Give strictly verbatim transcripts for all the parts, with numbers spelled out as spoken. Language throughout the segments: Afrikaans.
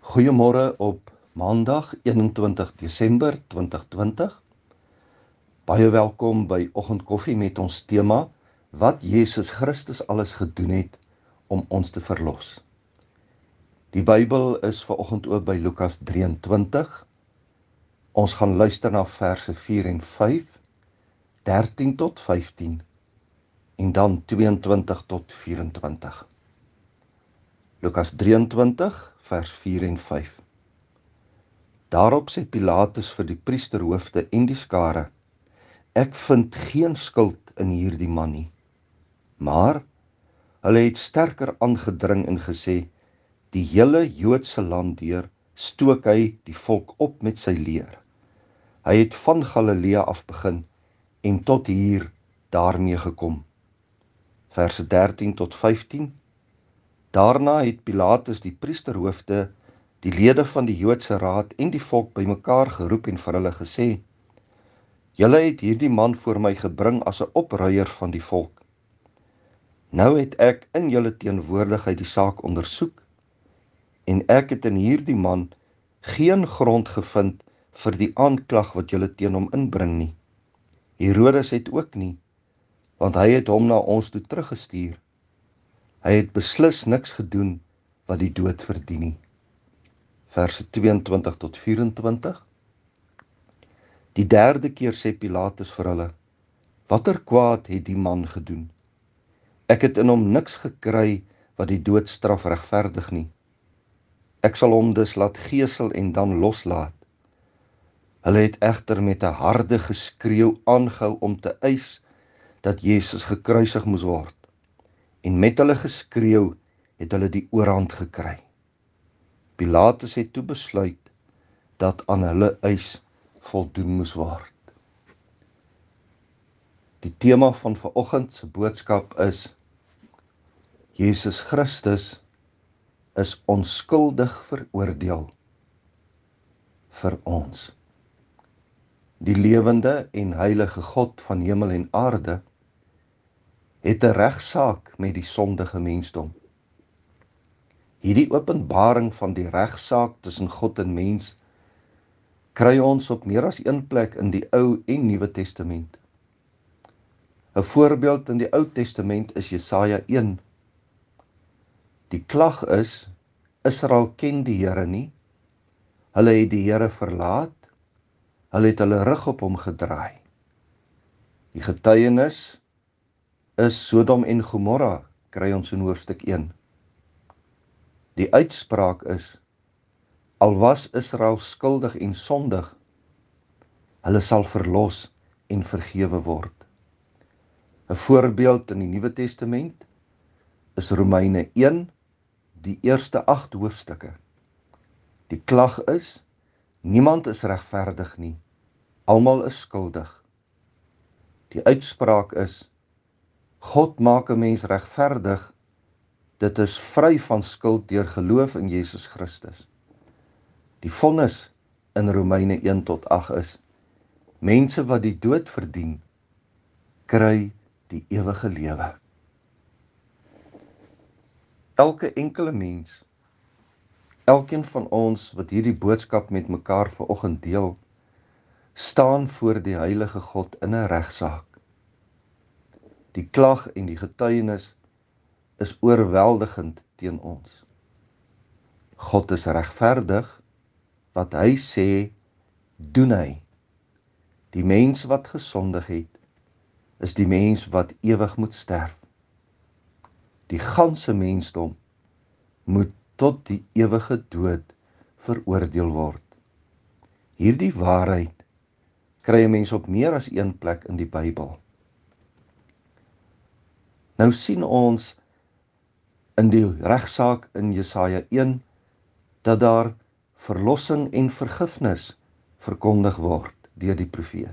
Goeiemôre op Maandag eenentwintig Desember twintig twintig. Baie welkom by Oggendkoffie met ons tema wat Jesus Christus alles gedoen het om ons te verlos. Die Bybel is vanoggend oop by Lukas drieëntwintig. Ons gaan luister na verse vier en vyf, dertien tot vyftien en dan tweeëntwintig tot vyf-en-twintig. Lukas drieëntwintig vers vier en vyf. Daarop sê Pilatus vir die priesterhoofde en die skare: Ek vind geen skuld in hierdie man nie. Maar hulle het sterker aangedring en gesê: Die hele Joodse land deur stook hy die volk op met sy leer. Hy het van Galilea af begin en tot hier daarmee gekom. Verse dertien tot vyftien. Daarna het Pilatus die priesterhoofde, die lede van die Joodse raad en die volk bymekaar geroep en vir hulle gesê: Julle het hierdie man voor my gebring as 'n opruier van die volk. Nou het ek in julle teenwoordigheid die saak ondersoek en ek het in hierdie man geen grond gevind vir die aanklag wat julle teen hom inbring nie. Herodes het ook nie, want hy het hom na ons toe teruggestuur. Hy het beslis niks gedoen wat die dood verdien nie. Verse tweeëntwintig tot vyf-en-twintig. Die derde keer sê Pilatus vir hulle: Watter kwaad het die man gedoen? Ek het in hom niks gekry wat die doodstraf regverdig nie. Ek sal hom dus laat gesel en dan loslaat. Hulle het egter met 'n harde geskreeu aangehou om te eis dat Jesus gekruisig moes word. En met hulle geskreeu het hulle die oorhand gekry. Pilatus het toe besluit dat aan hulle eis voldoen moes word. Die tema van vanoggend se boodskap is: Jesus Christus is onskuldig veroordeel vir ons. Die lewende en heilige God van hemel en aarde het 'n regsaak met die sondige mensdom. Hierdie openbaring van die regsaak tussen God en mens kry ons op meer as een plek in die Ou en Nuwe Testament. 'n Voorbeeld in die Ou Testament is Jesaja een. Die klag is: Israel ken die Here nie. Hulle het die Here verlaat. Hulle het hulle rug op hom gedraai. Die getuienis is Sodom en Gomorra, kry ons in hoofstuk een. Die uitspraak is: Al was Israel skuldig en sondig, hulle sal verlos en vergewe word. 'n Voorbeeld in die Nuwe Testament is Romeine een, die eerste agt hoofstukke. Die klag is: Niemand is regverdig nie, almal is skuldig. Die uitspraak is: God maak 'n mens regverdig, dit is vry van skuld deur geloof in Jesus Christus. Die vonnis in Romeine een tot agt is: mense wat die dood verdien, kry die ewige lewe. Elke enkele mens, elkeen van ons wat hierdie boodskap met mekaar vanoggend deel, staan voor die heilige God in 'n regsaak. Die klag en die getuienis is oorweldigend teen ons. God is regverdig, wat hy sê, doen hy. Die mens wat gesondig het, is die mens wat ewig moet sterf. Die ganse mensdom moet tot die ewige dood veroordeel word. Hierdie waarheid kry 'n mens op meer as een plek in die Bybel. Nou sien ons in die regsaak in Jesaja een dat daar verlossing en vergifnis verkondig word deur die profeet.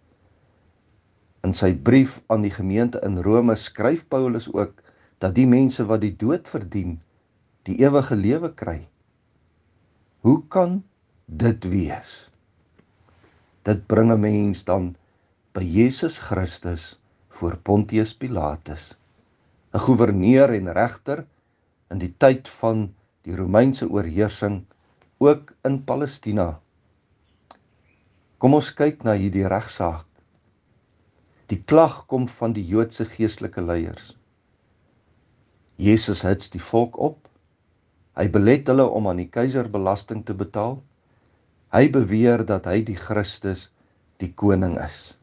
In sy brief aan die gemeente in Rome skryf Paulus ook dat die mense wat die dood verdien, die ewige lewe kry. Hoe kan dit wees? Dit bring 'n mens dan by Jesus Christus voor Pontius Pilatus, 'n goewerneur en regter in die tyd van die Romeinse oorheersing ook in Palestina. Kom ons kyk na hierdie regsaak. Die klag kom van die Joodse geestelike leiers. Jesus hits die volk op. Hy belet hulle om aan die keiser belasting te betaal. Hy beweer dat hy die Christus, die koning is.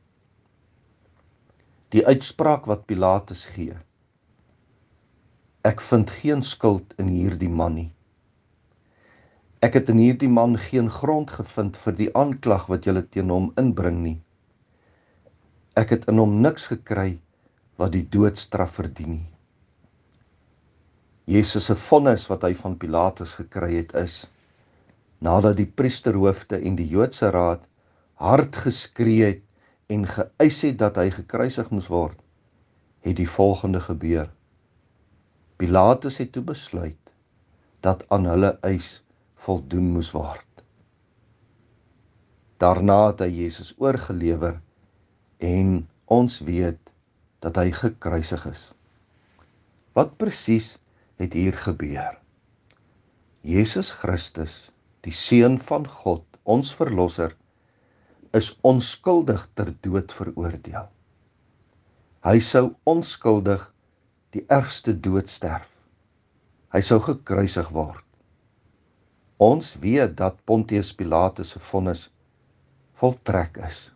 Die uitspraak wat Pilatus gee: ek vind geen skuld in hierdie man nie. Ek het in hierdie man geen grond gevind vir die aanklag wat julle teen hom inbring nie. Ek het in hom niks gekry wat die doodstraf verdien nie. Jesus se vonnis wat hy van Pilatus gekry het is, nadat die priesterhoofde en die Joodse raad hard geskree het en geëis het dat hy gekruisig moes word, het die volgende gebeur. Pilatus het toe besluit dat aan hulle eis voldoen moes word. Daarna het hy Jesus oorgelewer en ons weet dat hy gekruisig is. Wat presies het hier gebeur? Jesus Christus, die Seun van God, ons Verlosser, is onskuldig ter dood veroordeel. Hy sou onskuldig die ergste dood sterf. Hy sou gekruisig word. Ons weet dat Pontius Pilatus se vonnis voltrek is.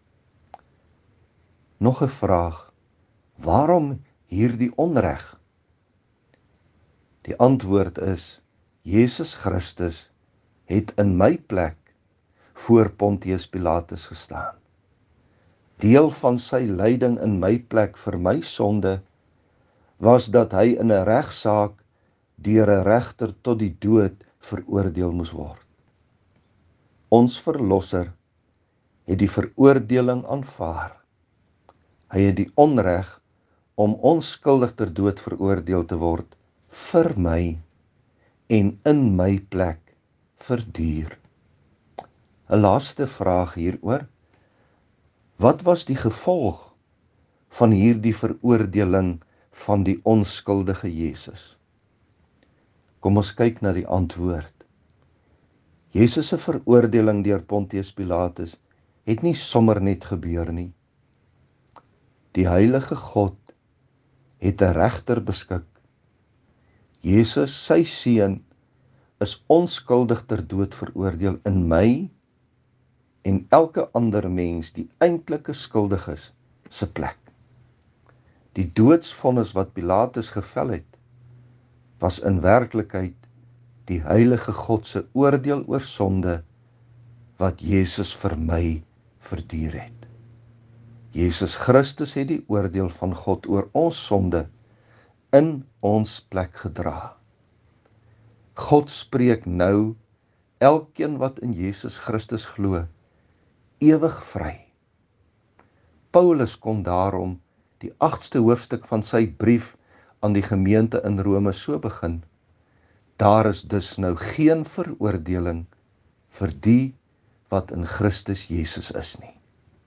Nog 'n vraag: waarom hierdie onreg? Die antwoord is: Jesus Christus het in my plek voor Pontius Pilatus gestaan. Deel van sy lyding in my plek vir my sonde was dat hy in 'n regsaak deur 'n regter tot die dood veroordeel moes word. Ons Verlosser het die veroordeling aanvaar. Hy het die onreg om onskuldig ter dood veroordeel te word vir my en in my plek verduur. 'n Laaste vraag hieroor: wat was die gevolg van hierdie veroordeling van die onskuldige Jesus? Kom ons kyk na die antwoord. Jesus se veroordeling deur Pontius Pilatus het nie sommer net gebeur nie. Die heilige God het 'n regter beskik. Jesus, sy seun, is onskuldig ter dood veroordeel in my en elke ander mens die eintlike skuldig is, se plek. Die doodsvonnis wat Pilatus gevel het, was in werklikheid die heilige God se oordeel oor sonde wat Jesus vir my verduur het. Jesus Christus het die oordeel van God oor ons sonde in ons plek gedra. God spreek nou elkeen wat in Jesus Christus glo ewig vry. Paulus kon daarom die agste hoofstuk van sy brief aan die gemeente in Rome so begin: daar is dus nou geen veroordeling vir die wat in Christus Jesus is nie.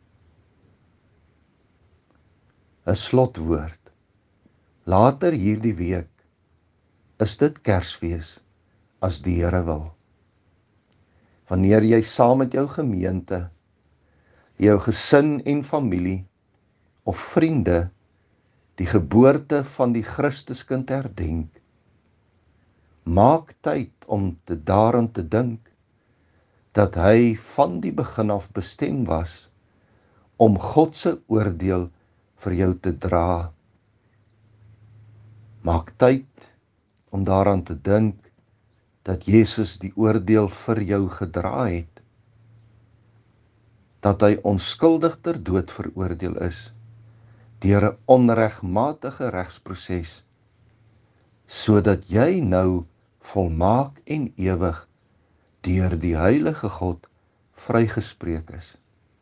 'n Slotwoord. Later hierdie week is dit Kersfees, as die Here wil. Wanneer jy saam met jou gemeente, jou gesin en familie of vriende die geboorte van die Christuskind herdenk, maak tyd om te daaraan te dink dat hy van die begin af bestem was om God se oordeel vir jou te dra. Maak tyd om daaraan te dink dat Jesus die oordeel vir jou gedra het, dat hy onskuldig ter dood veroordeel is deur 'n onregmatige regsproses, sodat jy nou volmaak en ewig deur die heilige God vrygespreek is.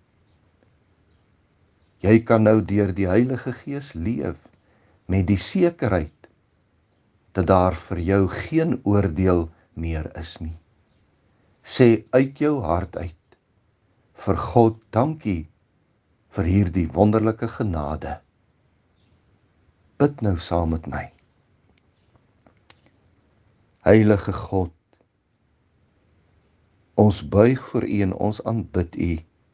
Jy kan nou deur die Heilige Gees leef met die sekerheid dat daar vir jou geen oordeel meer is nie. Sê uit jou hart uit vir God dankie vir hierdie wonderlike genade. Bid nou saam met my. Heilige God, Ons buig voor U en ons aanbid U.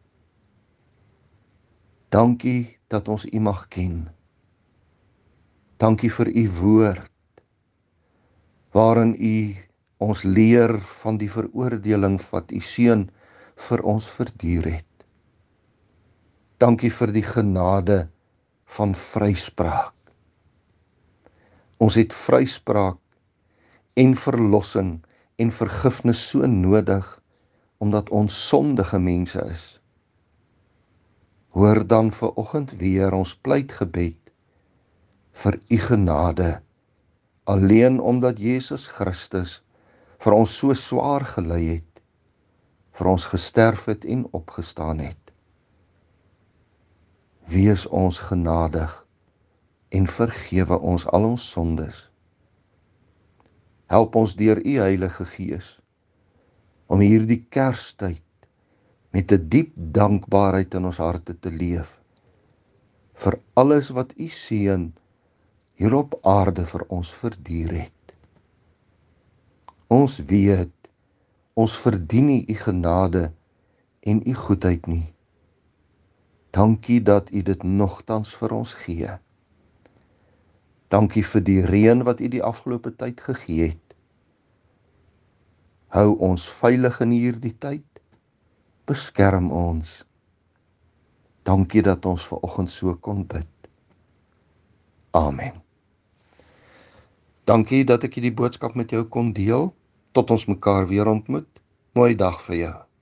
Dankie dat ons U mag ken. Dankie vir U woord, waarin U ons leer van die veroordeling wat U Seun vir ons verduur het. Dankie vir die genade van vryspraak. Ons het vryspraak en verlossing en vergifnis so nodig, omdat ons sondige mense is. Hoor dan vanoggend weer ons pleitgebed vir U genade, alleen omdat Jesus Christus vir ons so swaar gelei het, vir ons gesterf het en opgestaan het. Wees ons genadig en vergewe ons al ons sondes. Help ons deur U Heilige Gees om hierdie Kerstyd met 'n diep dankbaarheid in ons harte te leef vir alles wat U Seun hier op aarde vir ons verduur het. Ons weet, ons verdien nie U genade en U goedheid nie. Dankie dat U dit nogtans vir ons gee. Dankie vir die reën wat U die afgelope tyd gegee het. Hou ons veilig in hierdie tyd. Beskerm ons. Dankie dat ons vanoggend so kon bid. Amen. Dankie dat ek hierdie boodskap met jou kon deel. Tot ons mekaar weer ontmoet. Mooi dag vir jou.